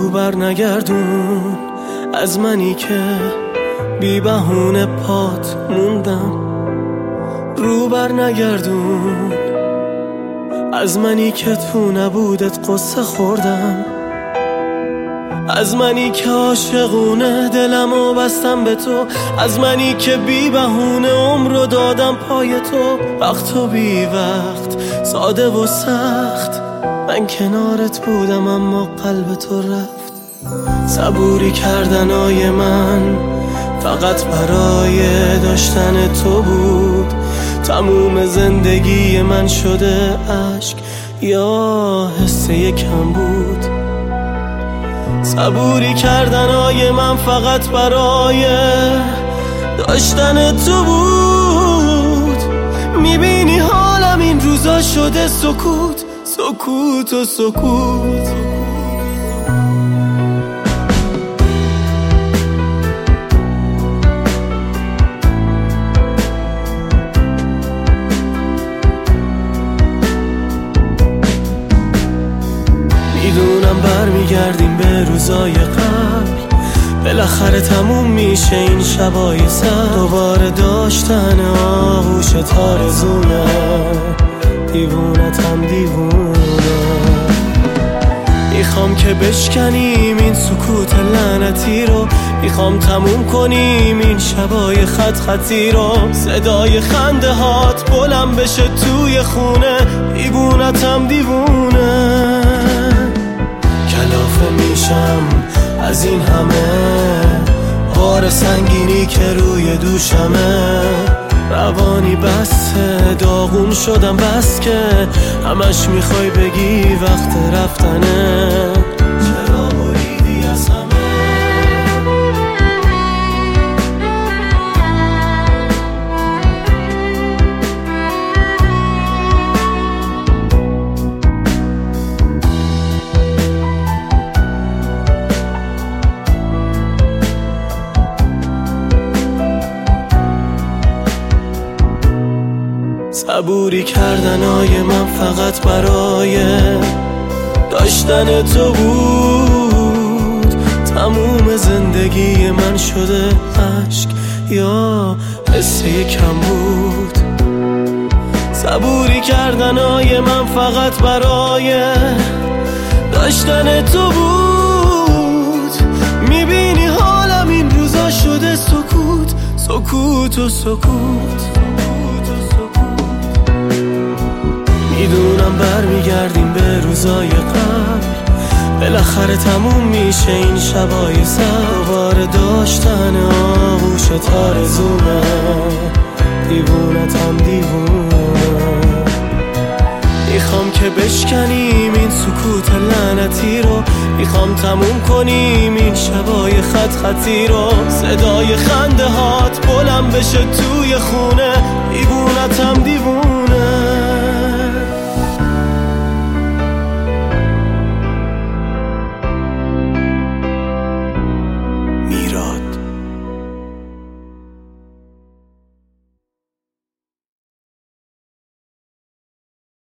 رو بر نگردون از منی که بی بهونه پات موندم. رو بر نگردون از منی که تو نبودت قصه خوردم. از منی که عاشقونه دلمو بستم به تو. از منی که بی بهونه عمرو دادم پای تو. وقت و بی وقت، ساده و سخت، من کنارت بودم اما قلب تو رفت. صبوری کردنای من فقط برای داشتن تو بود. تموم زندگی من شده عشق یا حس یکم بود. صبوری کردنای من فقط برای داشتن تو بود. میبینی حالم این روزا شده سکوت، سکوت و سکوت. میدونم برمیگردیم به روزای قبل، بالاخره تموم میشه این شبای سر. دوباره داشتن آغوش تارزونه، دیوونتم دیوونه. میخوام که بشکنیم این سکوت لعنتی رو، میخوام تموم کنیم این شبای خط خطی رو. صدای خنده هات بلند بشه توی خونه، دیوونتم دیوونه. کلافه میشم از این همه بار سنگینی که روی دوشمه. روانی بسته داغون شدم بس که همش میخوای بگی وقت رفتنه. چرا بریدی از همه؟ صبوری کردنای من فقط برای داشتن تو بود. تموم زندگی من شده عشق یا حس یکم بود. صبوری کردنای من فقط برای داشتن تو بود. میبینی حالم این روزا شده سکوت، سکوت و سکوت. میدونم برمیگردیم به روزای قبل، بالاخره تموم میشه این شبای سر. دوباره داشتن آغوش تارزونه، دیوونتم دیوونه. میخوام که بشکنیم این سکوت لعنتی رو، میخوام تموم کنیم این شبای خط خطی رو. صدای خنده هات بلند بشه توی خونه، دیوونتم دیوونه.